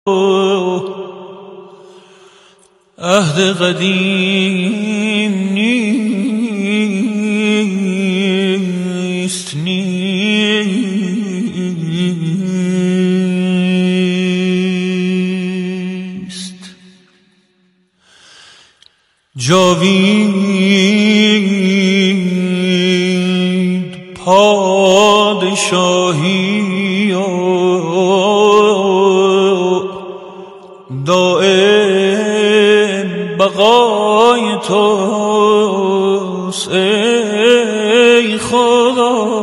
عهد قدیم نیست جاوید پادشاهی دائم بقای توست ای خدا.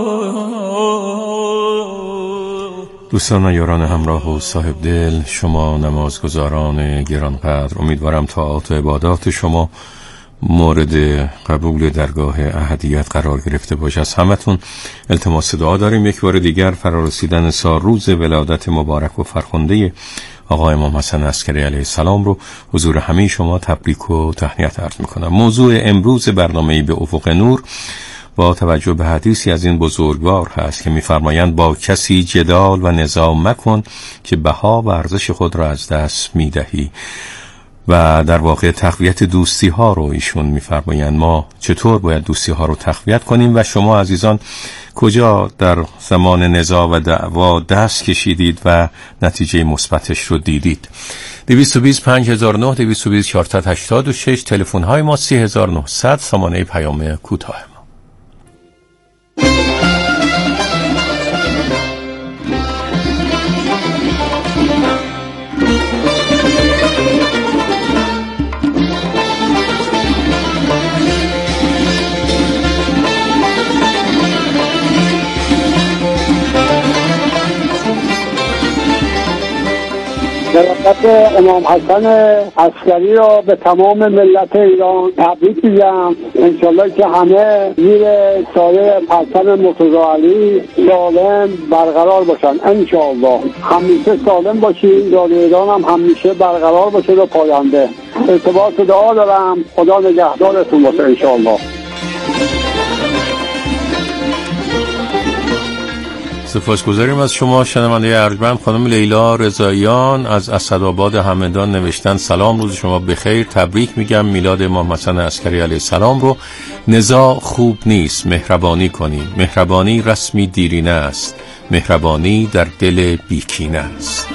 دوستان و یاران همراه و صاحب دل، شما نمازگزاران گرانقدر، امیدوارم طاعات و عبادات شما مورد قبول درگاه احدیت قرار گرفته باشه. از همتون التماس دعا داریم یک بار دیگر فرارسیدن روز ولادت مبارک و فرخنده آقا امام حسن عسکری علیه السلام رو حضور همه شما تبریک و تهنیت عرض میکنم. موضوع امروز برنامه‌ای به افق نور با توجه به حدیثی از این بزرگوار هست که می‌فرمایند با کسی جدال و نزاع مکن که بها و ارزش خود را از دست می‌دهی. و در واقع تقویت دوستی ها رو ایشون می‌فرمایند ما چطور باید دوستی ها رو تقویت کنیم و شما عزیزان کجا در زمان نزاع و دعوا دست کشیدید و نتیجه مثبتش رو دیدید. 220 5009 220 486 تلفن های ما 3900 سامانه پیام کوتاه ما. ولادت امام حسن عسکری را به تمام ملت ایران تبریک میگم. انشالله که همه زیر سایه پرچم مرتضی علی سالم برقرار باشن. انشالله همیشه سالم باشین. رادیو ایران هم همیشه برقرار باشه تا پاینده. ارتباط دعا دارم. خدا نگهدارتون باشه انشالله. سپاسگزاریم از شما شنونده ارجمند. خانم لیلا رضاییان از اسدآباد همدان نوشتن سلام، روز شما بخیر، تبریک میگم میلاد امام حسن عسکری علیه السلام رو. نزاع خوب نیست، مهربانی کنیم. مهربانی رسمی دیرینه است، مهربانی در دل بیکینه است.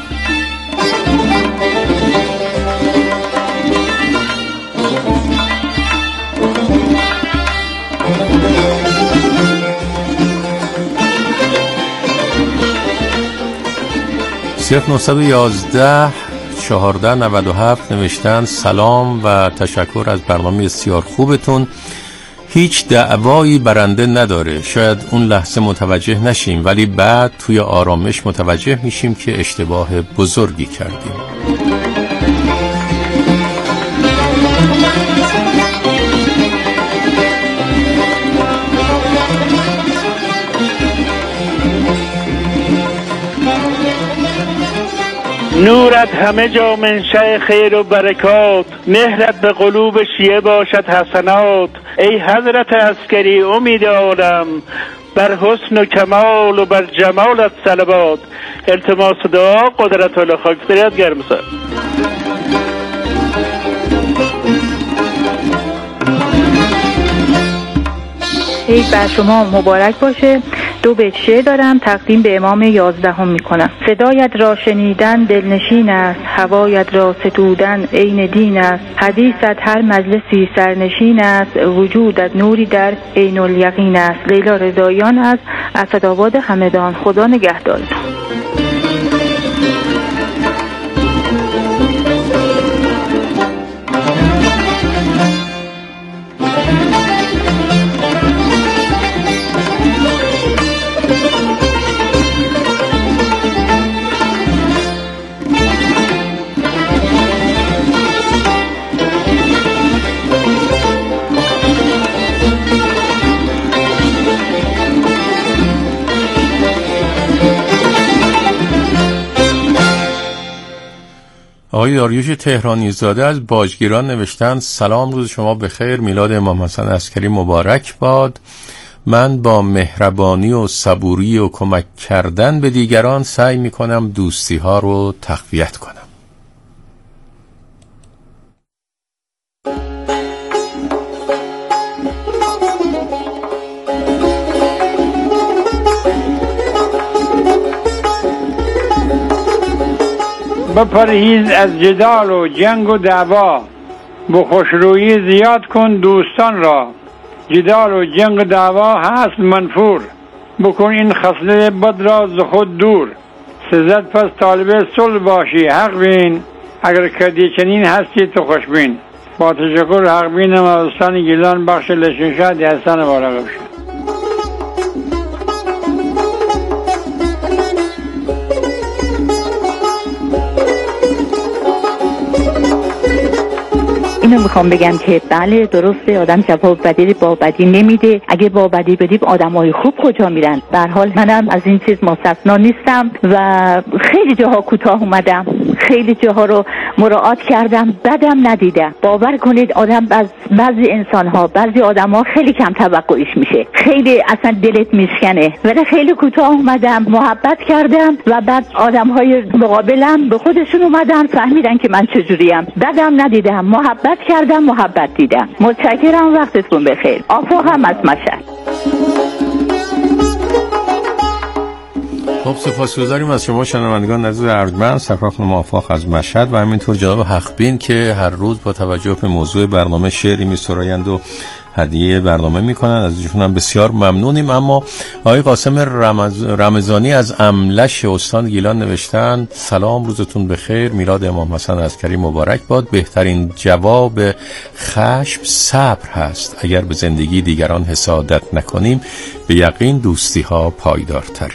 صرف 911 1497 نوشتن سلام و تشکر از برنامه بسیار خوبتون. هیچ دعوایی برنده نداره، شاید اون لحظه متوجه نشیم ولی بعد توی آرامش متوجه میشیم که اشتباه بزرگی کردیم. نورت همه جا منشأ خیر و برکات، مهرت به قلوب شیعه باشد حسنات. ای حضرت عسکری امید عالم، بر حسن و کمال و بر جمالت صلوات. التماس دعا قدرت الله خاکسپریت گرمسر. عید بر شما مبارک باشه. 2 بیت شعر دارم تقدیم به امام 11 میکنم. صدایت را شنیدن دلنشین است، هوایت را ستودن عین دین است. حدیثت هر مجلسی سرنشین است، وجودت نوری در عین الیقین است. لیلا رضاییان از اسدآباد همدان. خدا نگهدارتون. آقای داریوش تهرانی زاده از باجگیران نوشتند سلام، روز شما بخیر، میلاد امام حسن عسکری مبارک باد. من با مهربانی و صبوری و کمک کردن به دیگران سعی میکنم دوستی ها رو تقویت کنم. بپرهیز از جدال و جنگ و دعوا، به خوشرویی زیاد کن دوستان را. جدال و جنگ و دعوا هست منفور، بکن این خصله بد را ز خود دور. سزد پس طالب صلح باشی حق بین، اگر کردی چنین هستی تو خوشبین. با تشکر حق بینم از استان گیلان، بخش لشنشاد حسن بارغ. اینو میخوام بگم که بله درسته آدم جواب بدی با بدی نمیده. اگه با بدی بدیم آدمای خوب کجا میرن؟ به هر حال منم از این چیز مستثنا نیستم و خیلی جاها کوتاه اومدم، خیلی جاها رو مراعات کردم، بدم ندیدم. باور کنید آدم از بعضی انسان‌ها، بعضی آدم‌ها خیلی کم توقعش میشه، خیلی اصلا دلت میشکنه، ولی خیلی کوتاه اومدم، محبت کردم و بعد آدم‌های مقابلم به خودشون اومدن فهمیدن که من چجوریم. بدم ندیدم، محبت کردم، محبت دیدم. متشکرم، وقتتون بخیر. آفاق هم از مشهد. خب سپاسگزاریم از شما شنوندگان عزیز ارجمند. سرکار خانم آفاق از مشهد و همینطور جناب حقبین که هر روز با توجه به موضوع برنامه شعری می‌سرایند و هدیه برنامه میکنن، از ایشون هم بسیار ممنونیم. اما آقای قاسم رمضانی از املش استان گیلان نوشتن سلام، روزتون بخیر، میلاد امام حسن عسکری مبارک باد. بهترین جواب خشم صبر هست. اگر به زندگی دیگران حسادت نکنیم به یقین دوستی ها پایدارتره.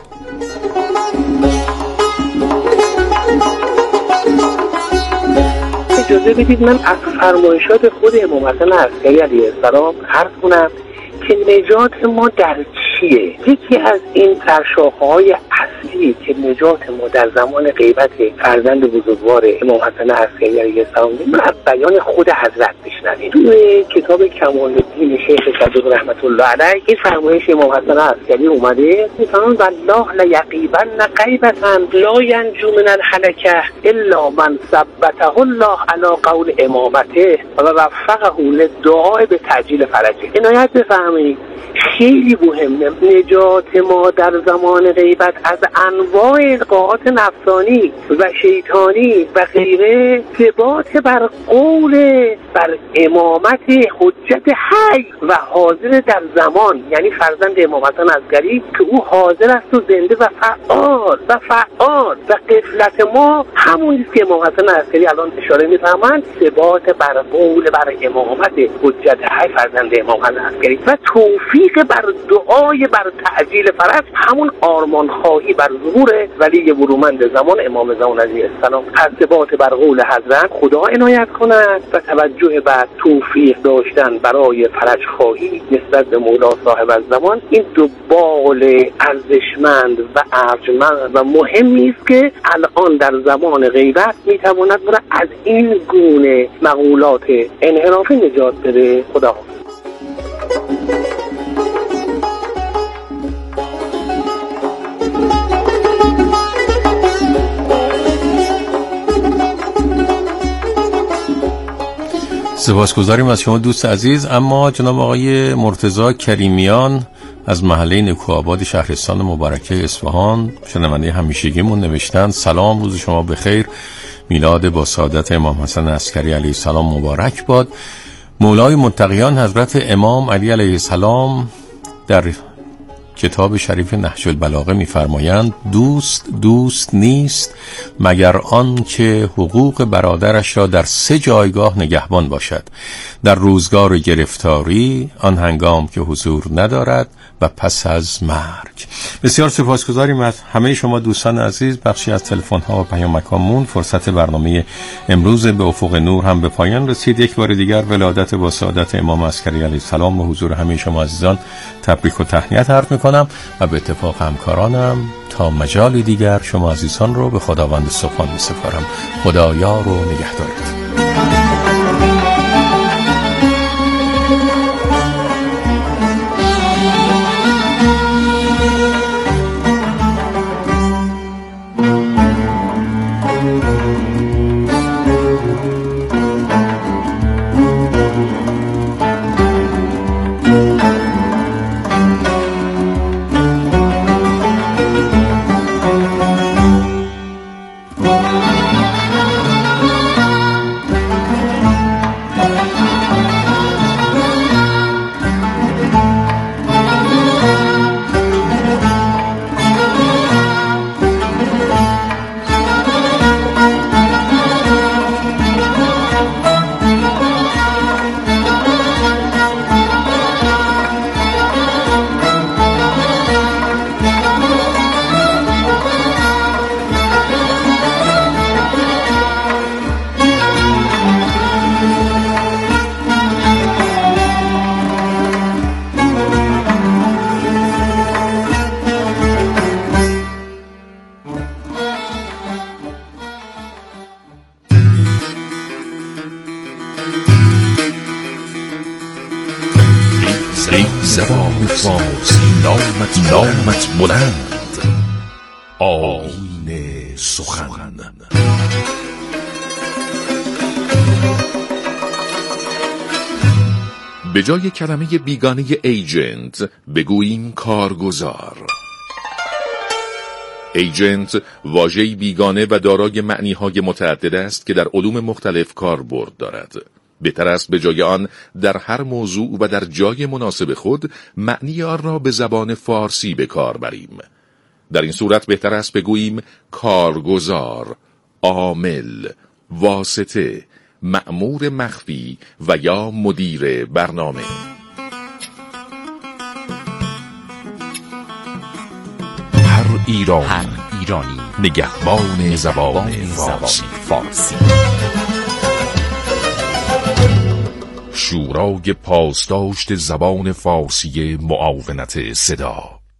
اجازه بدید من از فرمایشات خود امام حسن عسکری علیه السلام عرض کنم که نجات ما در چیه؟ یکی از این سرشاخه‌های اصلی که نجات ما در زمان غیبت فرزند بزرگوار امام حسن عسکری علیه السلام ما از بیان خود حضرت بشنویم. توی کتاب کمال الدین شیخ صدوق رحمت الله علیه این فرمایش امام حسن عسکری اومده میفرماید والله لیقیبن غیبتا لا ینجو من الهلکه الا من ثبته الله علی قول امامته و وفقه للدعاء به تعجیل فرجه. عنایت بفرمایید خیلی مهمه. نجات ما در زمان غیبت از انواع القاءات نفسانی و شیطانی و غیره ثبات بر قول بر امامت حجت حی و حاضر در زمان، یعنی فرزند امام حسن عسکری که او حاضر است و زنده و فعال و غفلت ما همون است که امام حسن عسکری الان اشاره می‌فرمایند ثبات بر قول بر امامت حجت حی فرزند امام حسن عسکری و توفیق بر دعای بر تعجیل فرج، همون آرمان خواهی بر ظهور ولی برومند زمان امام زمان علیه السلام. از ثبات بر قول حضرت خدا عنایت کند و توجه بر توفیق داشتن برای فرج خواهی نسبت به مولا صاحب الزمان. این دو بال ارزشمند و ارجمند و مهمی است که الان در زمان غیبت میتواند برای از این گونه مقولات انحرافی نجات بده. خدا سپاسگزاریم از شما دوست عزیز. اما جناب آقای مرتضی کریمیان از محله نکوآباد شهرستان مبارکه اصفهان شنونده همیشگیمون نوشتن سلام، روز شما بخیر، میلاد با سعادت امام حسن عسکری علیه السلام مبارک باد. مولای متقیان حضرت امام علی علیه السلام در کتاب شریف نهج البلاغه می‌فرمایند دوست نیست مگر آن که حقوق برادرش را در 3 جایگاه نگهبان باشد: در روزگار گرفتاری، آن هنگام که حضور ندارد و پس از مرگ. بسیار سپاسگزاریم از همه شما دوستان عزیز. بخشی از تلفن‌ها و پیامک‌هامون. فرصت برنامه امروز به افق نور هم به پایان رسید. یک بار دیگر ولادت با سعادت امام عسکری علیه السلام به حضور همه شما عزیزان تبریک و تهنیت عرض می‌کنم و به اتفاق همکارانم تا مجالی دیگر شما عزیزان رو به خداوند سبحان می‌سپارم. خدا یار و نگهدارت. ای زبان فارسی نامت بلند، آیین سخن. به جای کلمه بیگانه ایجنت بگوییم کارگزار. ایجنت واژه‌ای بیگانه و دارای معنی‌های متعدد است که در علوم مختلف کاربرد دارد. بهتر است به جای آن در هر موضوع و در جای مناسب خود معنی آن را به زبان فارسی به کار بریم. در این صورت بهتر است بگوییم کارگزار، عامل، واسطه، مأمور مخفی و یا مدیر برنامه. هر ایرانی نگهبان زبان فارسی. شورای پاسداشت زبان فارسی معاونت صدا.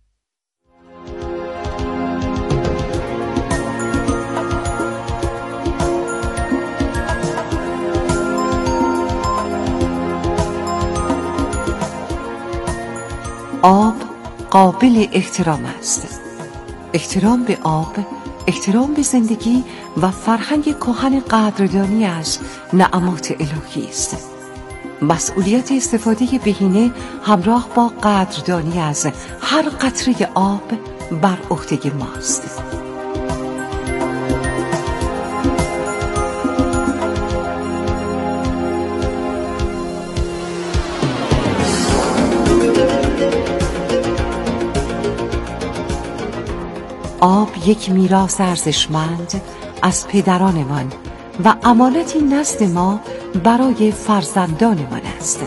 آب قابل احترام است. احترام به آب، احترام به زندگی و فرهنگ کهن قدردانی از نعمات الهی است. مسئولیت استفاده بهینه همراه با قدردانی از هر قطره آب بر عهده ماست. آب یک میراث ارزشمند از پدرانمان و امانتی نزد ما برای فرزندانمان است.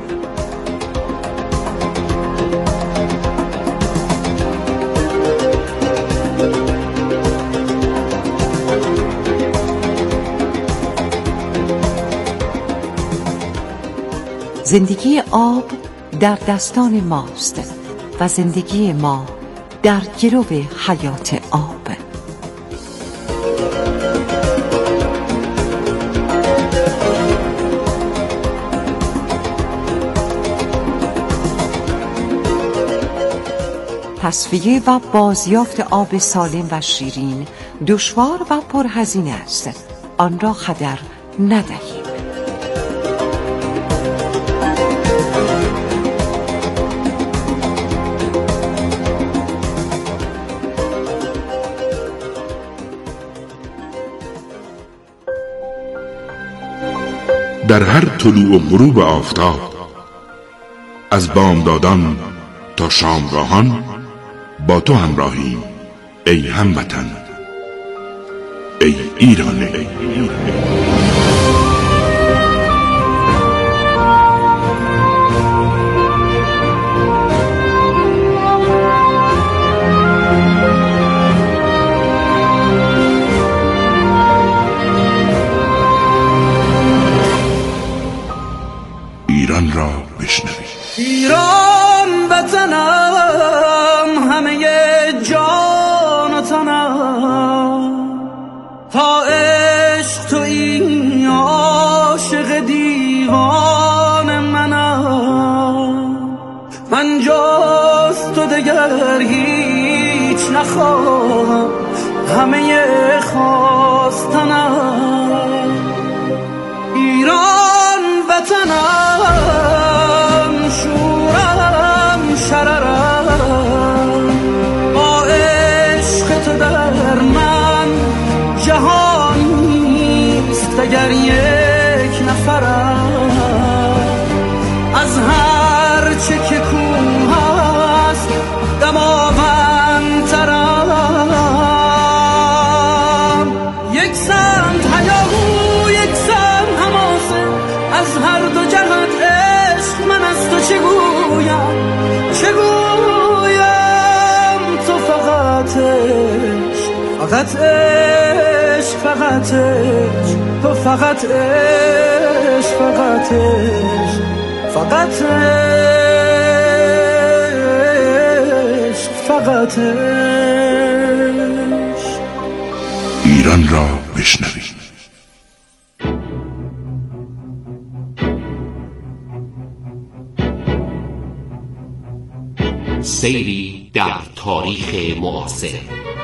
زندگی آب در دستان ماست و زندگی ما در گرو حیات آب. تصفیه و بازیافت آب سالم و شیرین دشوار و پرهزینه است. آن را هدر ندهیم. در هر طلوع و غروب آفتاب، از بامدادان تا شامگاهان با تو همراهیم ای هموطن، ای ایران. ایران را بشنوید. ایران وطنم، همه جان و تنم، تا عشق تو این عاشق دیوان منم. من جز تو دگر هیچ نخواهم، همه خواستنم. ایران وطنم، شورم شررم، با عشق تو در من جهان نیست دگر یک نفرم. از هر چه که کوه است دماوندترم. یک سمت هیاهو، یک سمت حماسه، از هر دو جهت عشق من از تو چه گویم تو فقط عشق، فقط عشق، فقط عشق، تو فقط عشق، فقط عشق، فقط عشق، فقط عشق. ایران را بشنوید. سیری در تاریخ معاصر.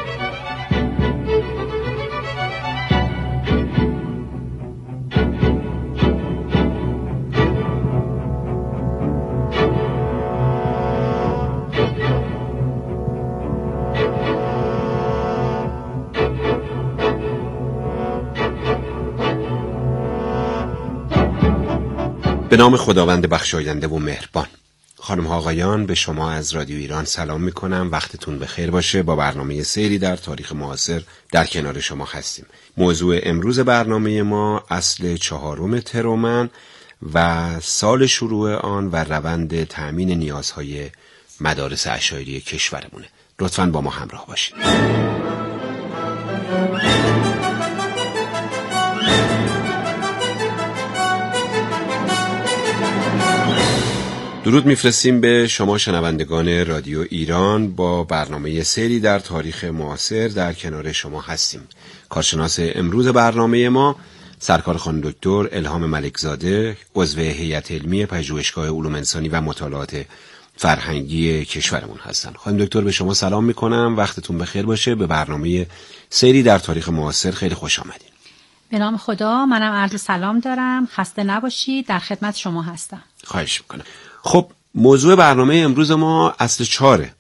به نام خداوند بخشاینده و مهربان. خانم ها آقایان، به شما از رادیو ایران سلام می کنم. وقتتون بخیر باشه. با برنامه سیری در تاریخ معاصر در کنار شما هستیم. موضوع امروز برنامه ما اصل 4 ترومن و سال شروع آن و روند تأمین نیازهای مدارس اشایری کشورمونه. لطفاً با ما همراه باشید. درود میفرستیم به شما شنوندگان رادیو ایران. با برنامه سیری در تاریخ معاصر در کنار شما هستیم. کارشناس امروز برنامه ما سرکار خانم دکتر الهام ملکزاده، عضو هیئت علمی پژوهشگاه علوم انسانی و مطالعات فرهنگی کشورمون هستن. خانم دکتر به شما سلام میکنم. وقتتون بخیر باشه. به برنامه سیری در تاریخ معاصر خیلی خوش آمدید. به نام خدا، منم عرض سلام دارم. خسته نباشید، در خدمت شما هستم. خواهش میکنم. خب موضوع برنامه امروز ما اصل 4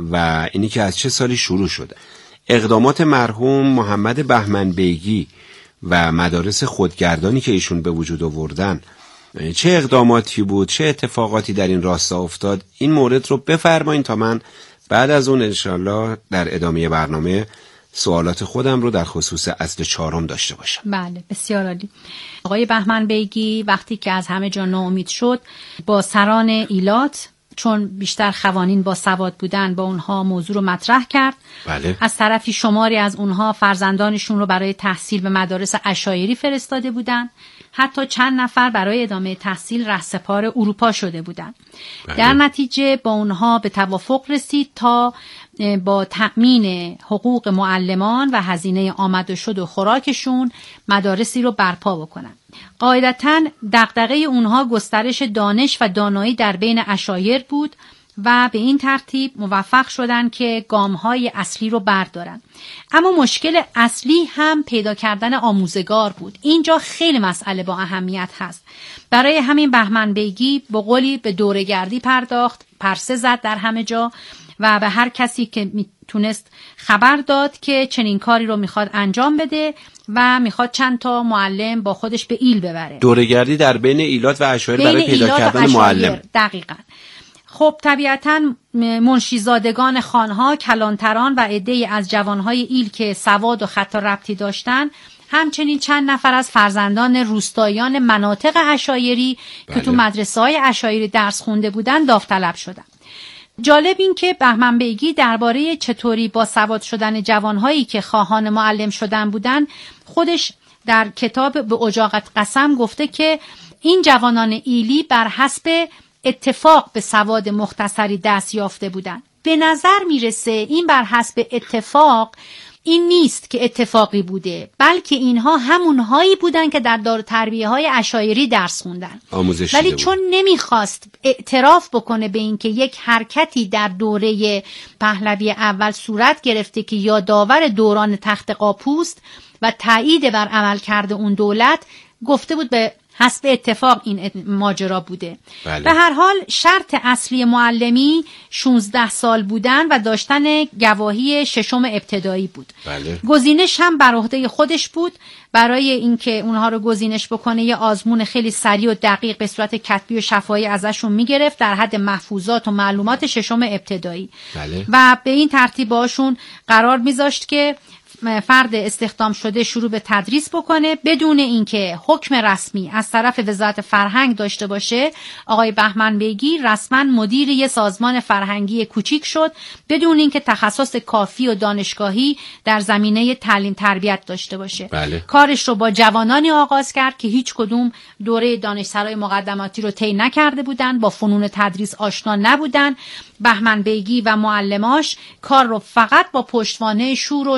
و اینی که از چه سالی شروع شده. اقدامات مرحوم محمد بهمن بیگی و مدارس خودگردانی که ایشون به وجود آوردن، چه اقداماتی بود، چه اتفاقاتی در این راستا افتاد، این مورد رو بفرمایید تا من بعد از اون انشالله در ادامه برنامه سوالات خودم رو در خصوص اصل 4 داشته باشم. بله، بسیار عالی. آقای بهمن بیگی وقتی که از همه جا ناامید شد، با سران ایلات، چون بیشتر خوانین با سواد بودن، با اونها موضوع رو مطرح کرد. بله. از طرفی شماری از اونها فرزندانشون رو برای تحصیل به مدارس اشایری فرستاده بودن. حتی چند نفر برای ادامه تحصیل رهسپار اروپا شده بودند. در نتیجه با اونها به توافق رسید تا با تأمین حقوق معلمان و هزینه آمد و شد و خوراکشون مدارسی رو برپا بکنن. قاعدتاً دغدغه اونها گسترش دانش و دانایی در بین اشایر بود و به این ترتیب موفق شدن که گام‌های اصلی رو بردارن. اما مشکل اصلی هم پیدا کردن آموزگار بود. اینجا خیلی مسئله با اهمیت هست. برای همین بهمن بیگی به قولی به دوره‌گردی پرداخت، پرسه زد در همه جا و به هر کسی که میتونست خبر داد که چنین کاری رو میخواد انجام بده و میخواد چند تا معلم با خودش به ایل ببره. دوره‌گردی در بین ایلات و اشایر برای پیدا کردن معلم. دقیقاً. خب طبیعتاً منشیزادگان خانها، کلانتران و عده‌ای از جوانهای ایل که سواد و خط ربطی داشتن، همچنین چند نفر از فرزندان روستاییان مناطق اشایری که تو مدرسه‌های اشایری درس خونده بودن داوطلب شدن. جالب این که بهمن بیگی درباره چطوری با سواد شدن جوانهایی که خواهان معلم شدن بودن خودش در کتاب به اجاقت قسم گفته که این جوانان ایلی بر حسب اتفاق به سواد مختصری دست یافته بودند. به نظر میرسه این بر حسب اتفاق این نیست که اتفاقی بوده، بلکه اینها همونهایی بودن که در دار تربیه های اشایری درس خوندن، ولی چون نمیخواست اعتراف بکنه به این که یک حرکتی در دوره پهلوی اول صورت گرفته که یادآور دوران تخت قاپوست و تایید بر عمل کرده اون دولت، گفته بود به حسب اتفاق این ماجرا بوده. بله. به هر حال شرط اصلی معلمی 16 سال بودن و داشتن گواهی 6 ابتدایی بود. بله. گزینش هم بر عهده خودش بود. برای اینکه اونها رو گزینش بکنه یه آزمون خیلی سریع و دقیق به صورت کتبی و شفاهی ازشون میگرفت در حد محفوظات و معلومات 6 ابتدایی. بله. و به این ترتیب باشون قرار میذاشت که فرد استخدام شده شروع به تدریس بکنه بدون اینکه حکم رسمی از طرف وزارت فرهنگ داشته باشه. آقای بهمن بیگی رسما مدیر یه سازمان فرهنگی کوچیک شد بدون اینکه تخصص کافی و دانشگاهی در زمینه تعلیم تربیت داشته باشه. بله. کارش رو با جوانانی آغاز کرد که هیچ کدوم دوره دانشسرای مقدماتی رو طی نکرده بودن، با فنون تدریس آشنا نبودن. بهمن بیگی و معلماش کار رو فقط با پشتوانه شور و اشتیاق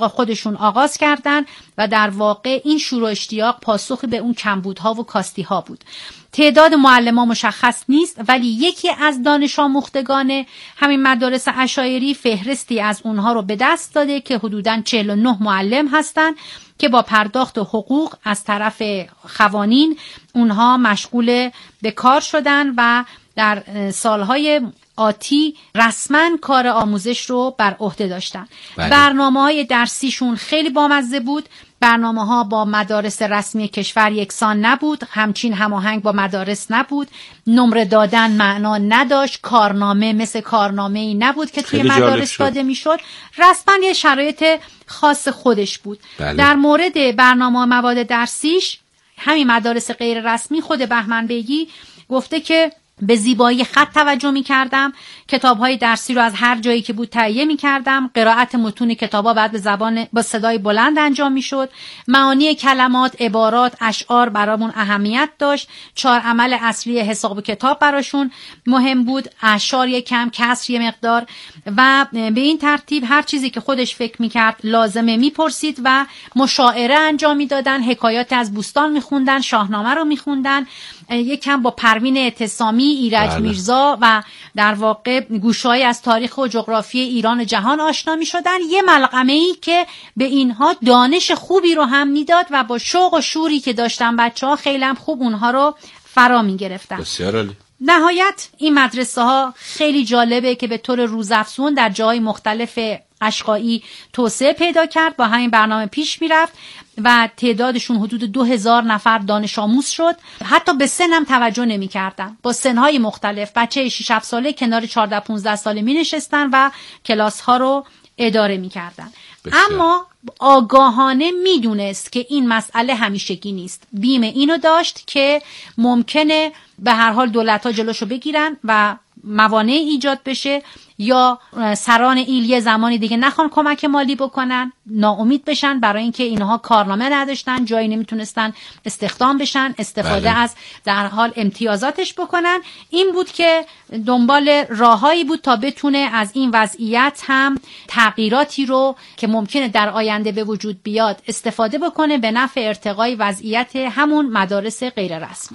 اشتیاق خودشون آغاز کردن و در واقع این شور و اشتیاق پاسخی به اون کمبودها و کاستی‌ها بود. تعداد معلمان مشخص نیست، ولی یکی از دانش آموختگان همین مدارس اشاعری فهرستی از اونها رو به دست داده که حدوداً 49 معلم هستند که با پرداخت حقوق از طرف خوانین اونها مشغول به کار شدن و در سالهای آتی رسما کار آموزش رو بر عهده داشتن. برنامه‌های درسیشون خیلی بامزه بود. برنامه‌ها با مدارس رسمی کشور یکسان نبود، همچین هماهنگ با مدارس نبود، نمره دادن معنا نداشت، کارنامه مثل کارنامه‌ای نبود که توی مدارس داده میشد. رسما یه شرایط خاص خودش بود. در مورد برنامه مواد درسیش همین مدارس غیر رسمی خود بهمن بیگی گفته که به زیبایی خط توجه می کردم، کتاب‌های درسی رو از هر جایی که بود تهیه می کردم، قرائت متون کتاب‌ها بعد با صدای بلند انجام می شد، معانی کلمات، عبارات، اشعار برامون اهمیت داشت، 4 عمل اصلی حساب کتاب براشون مهم بود، اشعار یک کم، کسر یک مقدار و به این ترتیب هر چیزی که خودش فکر می کرد لازمه می پرسید و مشاعره انجام می دادن، حکایات از بوستان می خوندن، شاهنامه رو می خوندن، یک کم با پروین اعتصامی، ایرج میرزا و در واقع گوشه‌ای از تاریخ و جغرافی ایران و جهان آشنا می شدن. یه ملغمه‌ای که به اینها دانش خوبی رو هم میداد و با شوق و شوری که داشتن بچه‌ها خیلی هم خوب اونها رو فرا می گرفتن. بسیار عالی. نهایت این مدرسه ها خیلی جالبه که به طور روزافزون در جای مختلف اشغائی توسعه پیدا کرد، با همین برنامه پیش میرفت و تعدادشون حدود 2000 نفر دانش آموز شد. حتی به سن هم توجه نمی کردن، با سنهای مختلف بچه 6-7 ساله کنار 14-15 ساله می نشستن و کلاس ها رو اداره می کردن. اما آگاهانه می دونست که این مسئله همیشگی نیست. بیم اینو داشت که ممکنه به هر حال دولت ها جلوشو بگیرن و موانع ایجاد بشه یا سران ایل یه زمانی دیگه نخوان کمک مالی بکنن، ناامید بشن برای اینکه اینها کارنامه نداشتن، جایی نمیتونستن استخدام بشن، استفاده از در حال امتیازاتش بکنن. این بود که دنبال راههایی بود تا بتونه از این وضعیت هم تغییراتی رو که ممکنه در آینده به وجود بیاد استفاده بکنه به نفع ارتقای وضعیت همون مدارس غیر رسمی.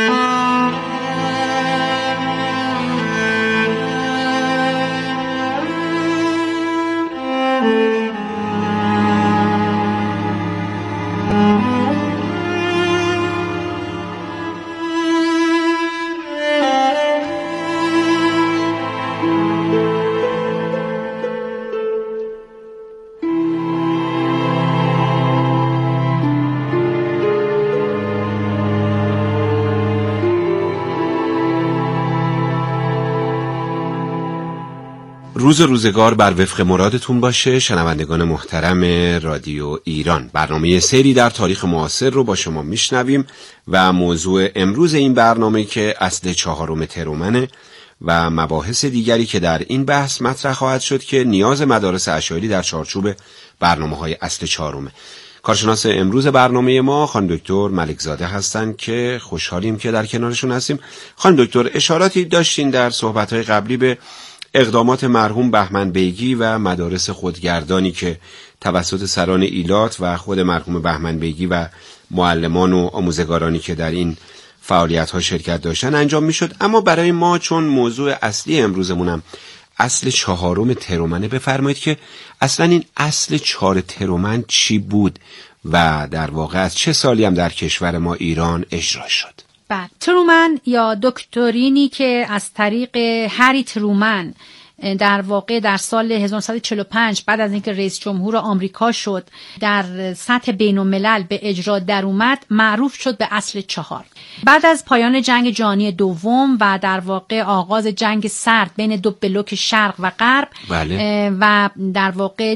روز روزگار بر وفق مرادتون باشه. شنوندگان محترم رادیو ایران، برنامه سری در تاریخ معاصر رو با شما میشنویم و موضوع امروز این برنامه که اصل 4 ترومنه و مباحث دیگری که در این بحث مطرح خواهد شد که نیاز مدارس اشاعری در چارچوب برنامه‌های اصل 4. کارشناس امروز برنامه ما خانم دکتر ملکزاده هستند که خوشحالیم که در کنارشون هستیم. خانم دکتر، اشاراتی داشتین در صحبت‌های قبلی به اقدامات مرحوم بهمن بیگی و مدارس خودگردانی که توسط سران ایلات و خود مرحوم بهمن بیگی و معلمان و آموزگارانی که در این فعالیت‌ها شرکت داشتن انجام می‌شد. اما برای ما چون موضوع اصلی امروزمونم اصل 4 ترومنه، بفرمایید که اصلا این اصل 4 ترومن چی بود و در واقع از چه سالی هم در کشور ما ایران اجرا شد؟ ترومن یا دکترینی که از طریق هری ترومن در واقع در سال 1945 بعد از اینکه رئیس جمهور آمریکا شد در سطح بین الملل به اجرا در اومد، معروف شد به اصل 4. بعد از پایان جنگ جهانی دوم و در واقع آغاز جنگ سرد بین دو بلوک شرق و غرب و در واقع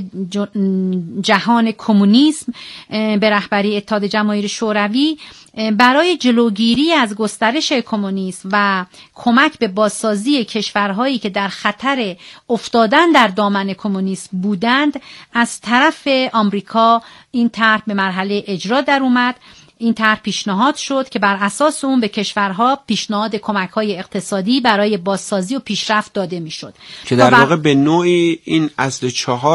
جهان کمونیسم به رهبری اتحاد جماهیر شوروی، برای جلوگیری از گسترش کمونیسم و کمک به بازسازی کشورهایی که در خطر افتادن در دامن کمونیسم بودند، از طرف آمریکا این طرح به مرحله اجرا در اومد. این طرح پیشنهاد شد که بر اساس اون به کشورها پیشنهاد کمک‌های اقتصادی برای بازسازی و پیشرفت داده میشد که در واقع به نوعی این اصل 4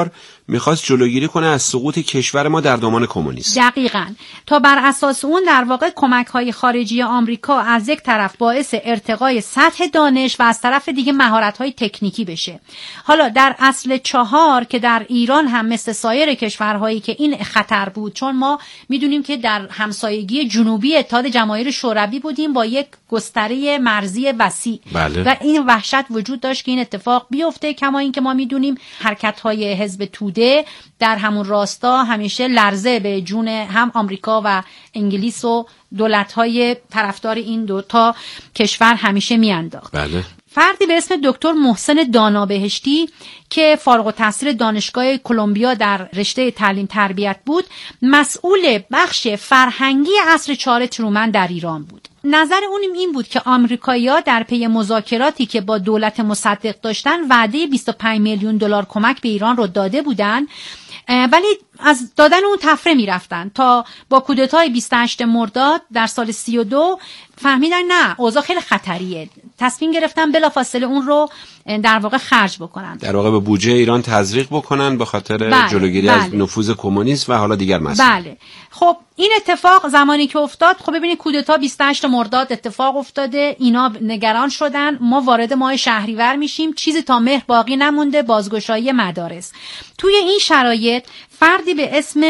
میخواست جلوگیری کنه از سقوط کشور ما در دامان کمونیسم. دقیقاً. تا بر اساس اون در واقع کمک‌های خارجی آمریکا از یک طرف باعث ارتقای سطح دانش و از طرف دیگه مهارت‌های تکنیکی بشه. حالا در اصل 4 که در ایران هم مثل سایر کشورهایی که این خطر بود، چون ما میدونیم که در همسایگی جنوبی اتحاد جماهیر شوروی بودیم با یک گستره مرزی وسیع. بله. و این وحشت وجود داشت که این اتفاق بیفته، کما اینکه ما میدونیم حرکت‌های حزب توده در همون راستا همیشه لرزه به جون هم آمریکا و انگلیس و دولت‌های طرفدار این دوتا کشور همیشه میانداخت. بله. فردی به اسم دکتر محسن دانابهشتی که فارغ التحصیل دانشگاه کلمبیا در رشته تعلیم تربیت بود، مسئول بخش فرهنگی عصر 4 ترومن در ایران بود. نظر اون این بود که آمریکایی‌ها در پی مذاکراتی که با دولت مصدق داشتن وعده 25 میلیون دلار کمک به ایران رو داده بودن، ولی از دادن اون تفره میرفتن تا با کودتای 28 مرداد در سال 32 فهمیدن نه، اوضاع خیلی خطریه، تصمیم گرفتن بلافاصله اون رو در واقع خرج بکنن، در واقع به بودجه ایران تزریق بکنن به خاطر جلوگیری از نفوذ کمونیسم و حالا دیگر مسائل. بله. خب این اتفاق زمانی که افتاد، خب ببینید کودتا 28 مرداد اتفاق افتاده، اینا نگران شدن، ما وارد ماه شهریور میشیم، چیزی تا مهر باقی نمونده، بازگشایی مدارس. توی این شرایط فردی به اسم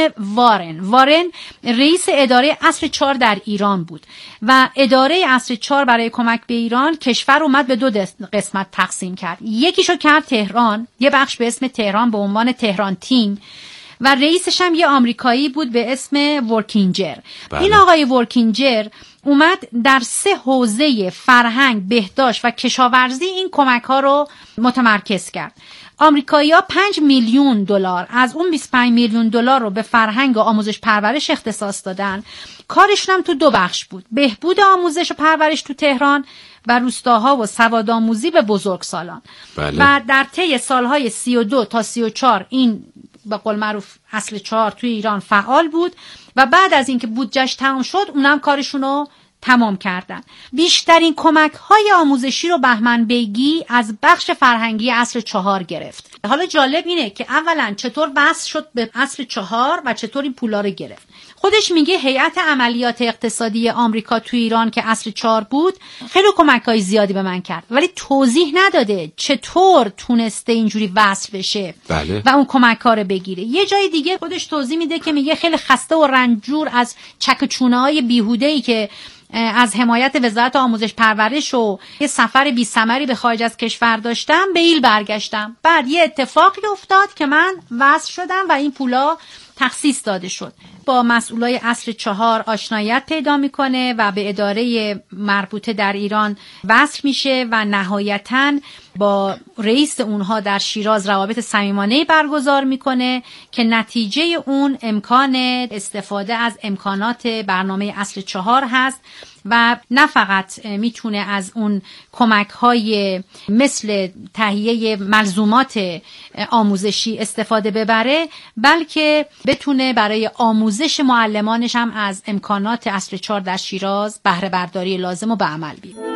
وارن رئیس اداره عصر 4 در ایران بود و اداره عصر 4 برای کمک به ایران کشور اومد به 2 قسمت تقسیم کرد. یکیشو کرد تهران، یه بخش به اسم تهران به عنوان تهران تیم و رئیسش هم یه آمریکایی بود به اسم ورکینجر. بله. این آقای ورکینجر اومد در 3 حوزه فرهنگ، بهداشت و کشاورزی این کمک ها رو متمرکز کرد. آمریکایی‌ها 5 میلیون دلار از اون 25 میلیون دلار رو به فرهنگ و آموزش پرورش اختصاص دادن. کارشون هم تو 2 بخش بود: بهبود آموزش و پرورش تو تهران و روستاها و سوادآموزی به بزرگسالان. بله. و در طی سالهای 32 تا 34 این به قول معروف اصل 4 توی ایران فعال بود و بعد از اینکه بودجهش تمام شد اونم کارشونو تمام کردن. بیشترین کمک‌های آموزشی رو بهمن بیگی از بخش فرهنگی عصر 4 گرفت. حالا جالب اینه که اولا چطور وصل شد به عصر 4 و چطور این پولا رو گرفت. خودش میگه هیئت عملیات اقتصادی آمریکا تو ایران که عصر 4 بود خیلی کمک‌های زیادی به من کرد، ولی توضیح نداده چطور تونسته اینجوری وصل بشه. بله. و اون کمک‌ها رو بگیره. یه جای دیگه خودش توضیح میده که میگه خیلی خسته و رنجور از چک‌وچونه‌های بیهوده‌ای که از حمایت وزارت آموزش پرورش و یه سفر بی ثمری به خارج از کشور داشتم، به ایل برگشتم. بعد یه اتفاقی افتاد که من وصل شدم و این پولا تخصیص داده شد. با مسئولای عصر 4 آشنایت پیدا میکنه و به اداره مربوطه در ایران وصل میشه و نهایتاً با رئیس اونها در شیراز روابط صمیمانه‌ای برگزار میکنه که نتیجه اون امکان استفاده از امکانات برنامه عصر 4 هست و نه فقط میتونه از اون کمک‌های مثل تهیه ملزومات آموزشی استفاده ببره، بلکه بتونه برای آموزش معلمانش هم از امکانات عصر 4 در شیراز بهره برداری لازم و به عمل بیاره.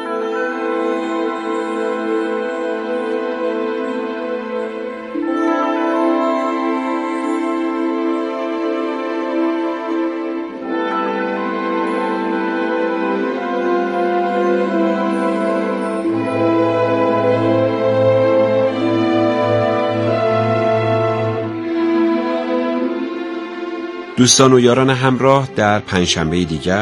دوستان و یاران همراه، در پنجشنبه دیگر